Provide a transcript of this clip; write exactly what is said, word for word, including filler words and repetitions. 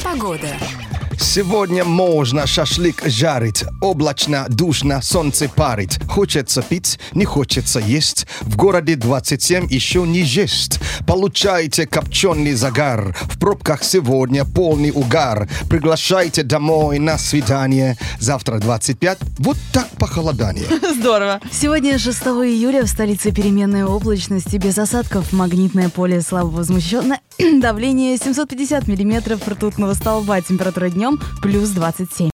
Погода. Сегодня можно шашлык жарить, облачно, душно, солнце парит. Хочется пить, не хочется есть. В городе двадцать семь еще не жесть. Получайте копченый загар. В пробках сегодня полный угар. Приглашайте домой на свидание. Завтра двадцать пять. Вот так похолодание. Здорово. Сегодня, шестого июля, в столице переменная облачность и без осадков. Магнитное поле слабо возмущено. Давление семьсот пятьдесят миллиметров ртутного столба. Температура днем плюс двадцать семь.